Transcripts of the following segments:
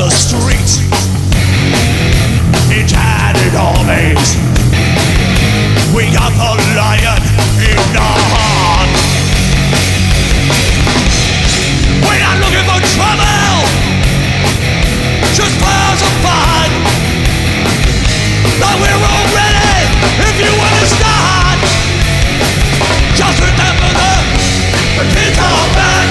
the streets in tattered armies. We got the lion in our heart. We're not looking for trouble, just flowers of fun. But we're all ready if you want to start. Just remember the kids are back.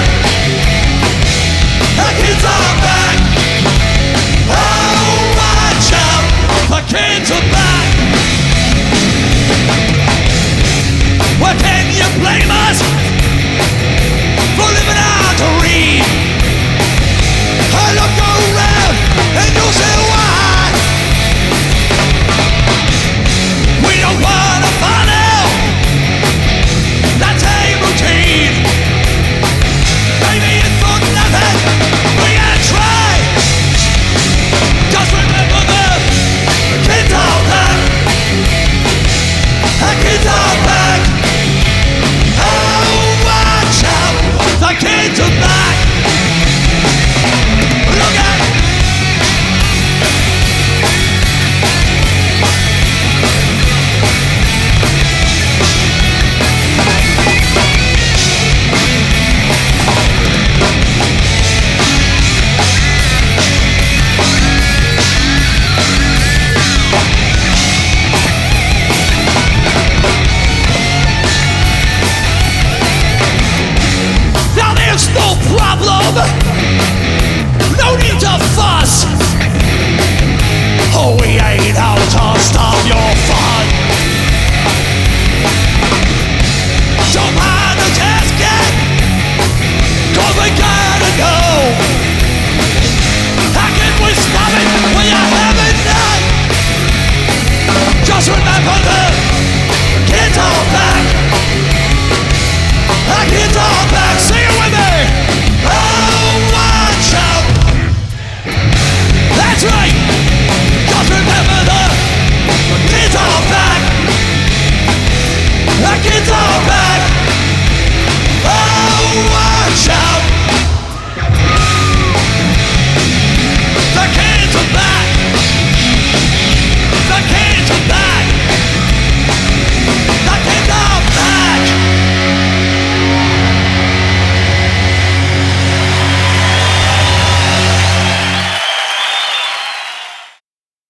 The kids are back. Oh, watch out, the kids are back. Well, can you blame us for living our dream? I look around and you'll see why. We don't wanna follow that same routine. Maybe it's for nothing, we gotta try. Just remember the kids are back. The kids are back. Oh, watch out, the kids are back. Look at now there's no problem, no need to fuss. Oh, we ain't out to stop your fun. Don't mind the casket, 'cause we gotta go. How can we stop it when you haven't done? Just remember the kids are back. The kids are back. Sing it with me. Oh, watch out. That's right. Just remember the kids are back. The kids